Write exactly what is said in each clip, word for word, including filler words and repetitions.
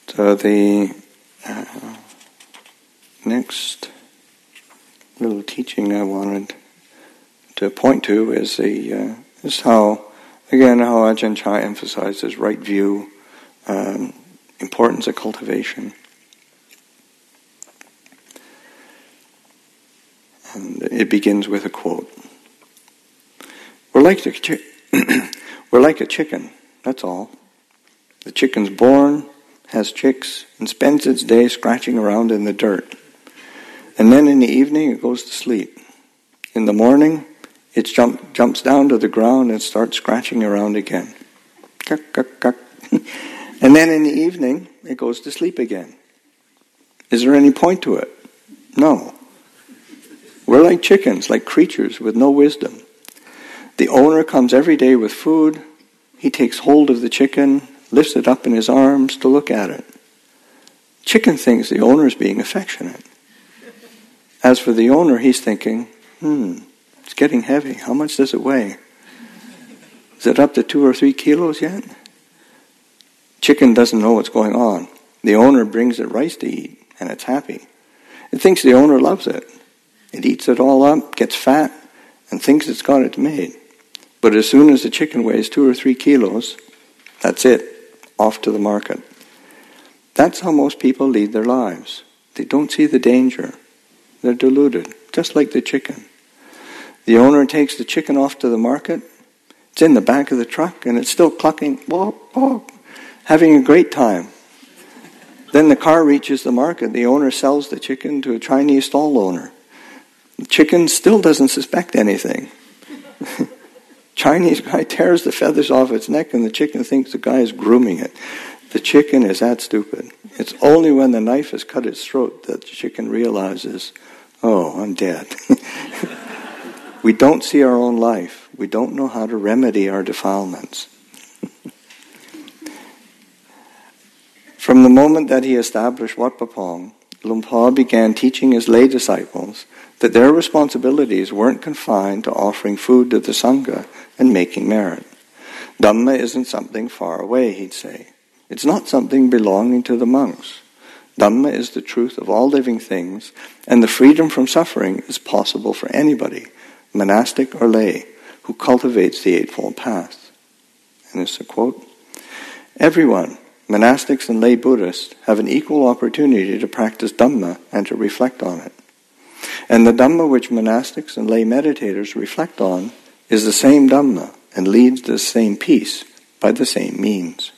So the uh, next little teaching I wanted to point to is the uh, is how, again, how Ajahn Chah emphasizes right view, um, importance of cultivation. And it begins with a quote. We're like the chi- we're like a chicken, that's all. The chicken's born, has chicks, and spends its day scratching around in the dirt. And then in the evening it goes to sleep. In the morning it jump, jumps down to the ground and starts scratching around again. Cuck, cuck, cuck. And then in the evening it goes to sleep again. Is there any point to it? No. We're like chickens, like creatures with no wisdom. The owner comes every day with food. He takes hold of the chicken, lifts it up in his arms to look at it. Chicken thinks the owner is being affectionate. As for the owner, he's thinking, hmm, it's getting heavy. How much does it weigh? Is it up to two or three kilos yet? Chicken doesn't know what's going on. The owner brings it rice to eat, and it's happy. It thinks the owner loves it. It eats it all up, gets fat, and thinks it's got it made. But as soon as the chicken weighs two or three kilos, that's it, off to the market. That's how most people lead their lives. They don't see the danger. They're deluded, just like the chicken. The owner takes the chicken off to the market. It's in the back of the truck, and it's still clucking, wop, wop, having a great time. Then the car reaches the market. The owner sells the chicken to a Chinese stall owner. The chicken still doesn't suspect anything. Chinese guy tears the feathers off its neck, and the chicken thinks the guy is grooming it. The chicken is that stupid. It's only when the knife has cut its throat that the chicken realizes, oh, I'm dead. We don't see our own life. We don't know how to remedy our defilements. From the moment that he established Wat Pah Pong, Luang Por began teaching his lay disciples that their responsibilities weren't confined to offering food to the Sangha and making merit. Dhamma isn't something far away, he'd say. It's not something belonging to the monks. Dhamma is the truth of all living things, and the freedom from suffering is possible for anybody, monastic or lay, who cultivates the Eightfold Path. And it's a quote, everyone, monastics and lay Buddhists, have an equal opportunity to practice Dhamma and to reflect on it. And the Dhamma which monastics and lay meditators reflect on is the same Dhamma and leads to the same peace by the same means.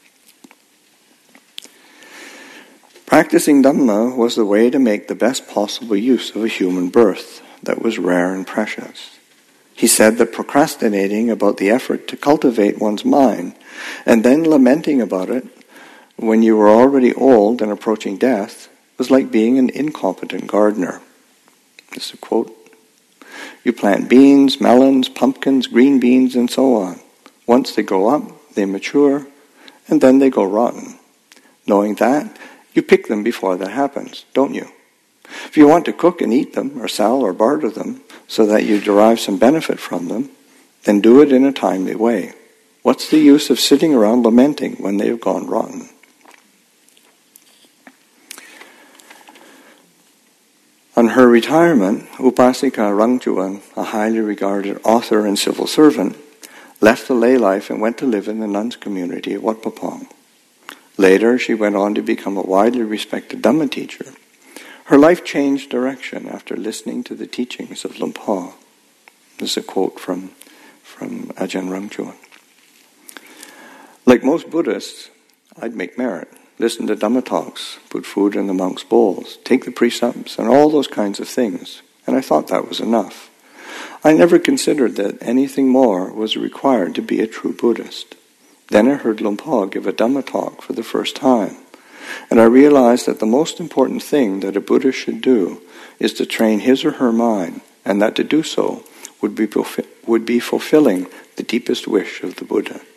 Practicing Dhamma was the way to make the best possible use of a human birth that was rare and precious. He said that procrastinating about the effort to cultivate one's mind and then lamenting about it when you were already old and approaching death was like being an incompetent gardener. This is a quote. You plant beans, melons, pumpkins, green beans, and so on. Once they grow up, they mature, and then they go rotten. Knowing that, you pick them before that happens, don't you? If you want to cook and eat them, or sell or barter them, so that you derive some benefit from them, then do it in a timely way. What's the use of sitting around lamenting when they have gone rotten? On her retirement, Upasika Rangchuan, a highly regarded author and civil servant, left the lay life and went to live in the nuns' community at Wat Pah Pong. Later, she went on to become a widely respected Dhamma teacher. Her life changed direction after listening to the teachings of Luang Por. This is a quote from, from Ajahn Rangchuan. Like most Buddhists, I'd make merit, listen to Dhamma talks, put food in the monks' bowls, take the precepts, and all those kinds of things. And I thought that was enough. I never considered that anything more was required to be a true Buddhist. Then I heard Luang Por give a Dhamma talk for the first time. And I realized that the most important thing that a Buddhist should do is to train his or her mind, and that to do so would be, would be fulfilling the deepest wish of the Buddha.